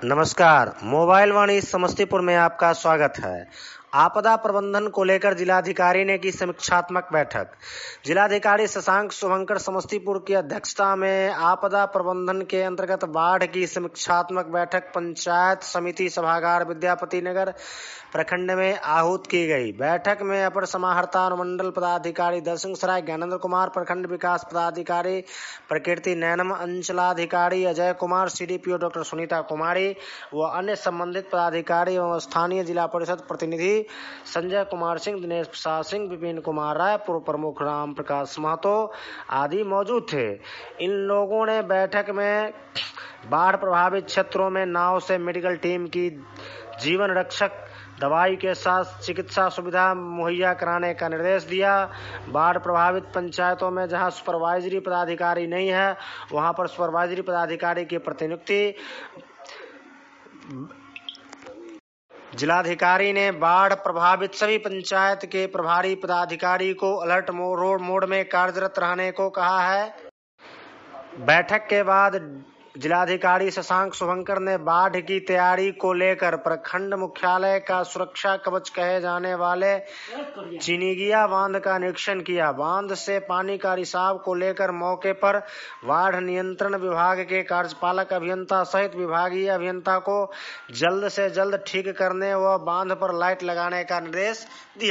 नमस्कार, मोबाइल वाणी समस्तीपुर में आपका स्वागत है। आपदा प्रबंधन को लेकर जिलाधिकारी ने की समीक्षात्मक बैठक। जिलाधिकारी शशांक शुभंकर समस्तीपुर की अध्यक्षता में आपदा प्रबंधन के अंतर्गत बाढ़ की समीक्षात्मक बैठक पंचायत समिति सभागार विद्यापति नगर प्रखंड में आहूत की गई। बैठक में अपर समाहर्ता अनुमंडल पदाधिकारी दर्शन सराय ज्ञानेंद्र कुमार, प्रखंड विकास पदाधिकारी प्रकृति नैनम, अंचलाधिकारी अजय कुमार, सीडीपीओ डॉक्टर सुनीता कुमारी व अन्य संबंधित पदाधिकारी एवं स्थानीय जिला परिषद प्रतिनिधि संजय कुमार सिंह, दिनेश प्रसाद सिंह, विपिन कुमार राय, पूर्व प्रमुख राम प्रकाश महतो आदि मौजूद थे। इन लोगों ने बैठक में बाढ़ प्रभावित क्षेत्रों में नाव से मेडिकल टीम की जीवन रक्षक दवाई के साथ चिकित्सा सुविधा मुहैया कराने का निर्देश दिया। बाढ़ प्रभावित पंचायतों में जहां सुपरवाइजरी पदाधिकारी नहीं है, वहां पर सुपरवाइजरी पदाधिकारी की प्रतिनियुक्ति। जिलाधिकारी ने बाढ़ प्रभावित सभी पंचायत के प्रभारी पदाधिकारी को अलर्ट मोड में कार्यरत रहने को कहा है। बैठक के बाद जिलाधिकारी शशांक शुभंकर ने बाढ़ की तैयारी को लेकर प्रखंड मुख्यालय का सुरक्षा कवच कहे जाने वाले चिनिगिया बांध का निरीक्षण किया। बांध से पानी का रिसाव को लेकर मौके पर बाढ़ नियंत्रण विभाग के कार्यपालक अभियंता सहित विभागीय अभियंता को जल्द से जल्द ठीक करने व बांध पर लाइट लगाने का निर्देश दिया।